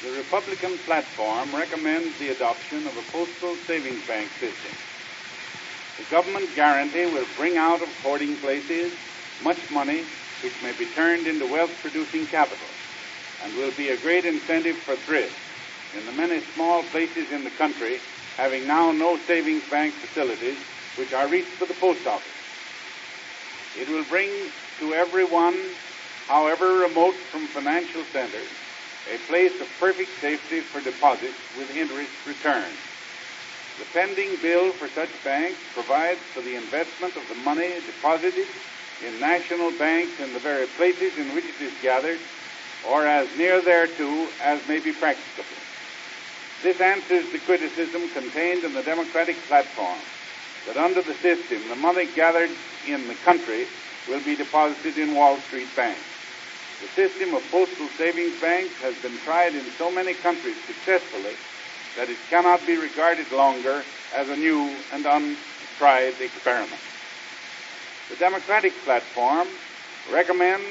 The Republican platform recommends the adoption of a postal savings bank system. The government guarantee will bring out of hoarding places much money which may be turned into wealth-producing capital and will be a great incentive for thrift in the many small places in the country having now no savings bank facilities which are reached by the post office. It will bring to everyone, however remote from financial centers, a place of perfect safety for deposits with interest returns. The pending bill for such banks provides for the investment of the money deposited in national banks in the very places in which it is gathered, or as near thereto as may be practicable. This answers the criticism contained in the Democratic platform that under the system, the money gathered in the country will be deposited in Wall Street banks. The system of postal savings banks has been tried in so many countries successfully that it cannot be regarded longer as a new and untried experiment. The Democratic platform recommends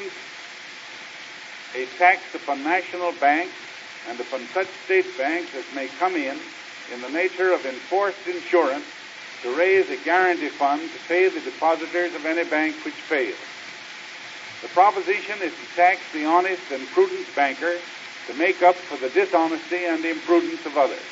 a tax upon national banks and upon such state banks as may come in the nature of enforced insurance to raise a guarantee fund to pay the depositors of any bank which fails. The proposition is to tax the honest and prudent banker to make up for the dishonesty and imprudence of others.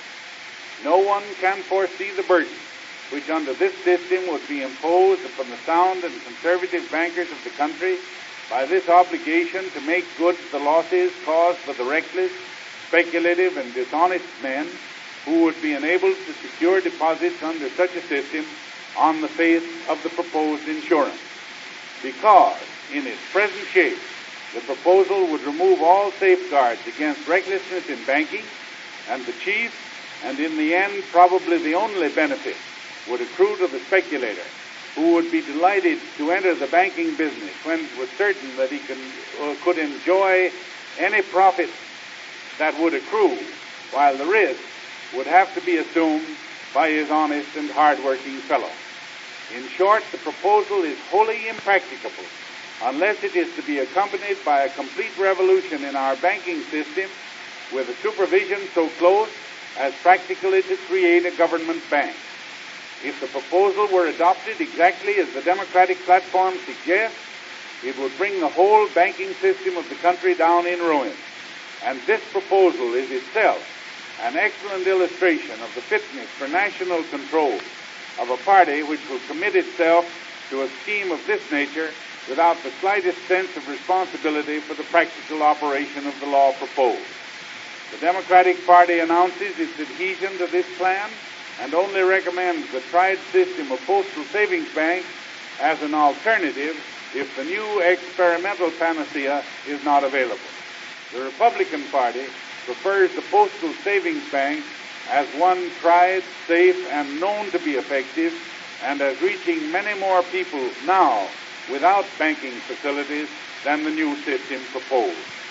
No one can foresee the burden which under this system would be imposed upon the sound and conservative bankers of the country by this obligation to make good the losses caused by the reckless, speculative, and dishonest men who would be enabled to secure deposits under such a system on the face of the proposed insurance. Because, in its present shape, the proposal would remove all safeguards against recklessness in banking, and the chief, and in the end probably the only benefit, would accrue to the speculator, who would be delighted to enter the banking business when it was certain that he could enjoy any profit that would accrue, while the risk would have to be assumed by his honest and hard-working fellow. In short, the proposal is wholly impracticable unless it is to be accompanied by a complete revolution in our banking system with a supervision so close as practically to create a government bank. If the proposal were adopted exactly as the Democratic platform suggests, it would bring the whole banking system of the country down in ruins. And this proposal is itself an excellent illustration of the fitness for national control of a party which will commit itself to a scheme of this nature without the slightest sense of responsibility for the practical operation of the law proposed. The Democratic Party announces its adhesion to this plan and only recommends the tried system of postal savings banks as an alternative if the new experimental panacea is not available. The Republican Party prefers the postal savings bank as one tried, safe, and known to be effective, and as reaching many more people now without banking facilities than the new system proposed.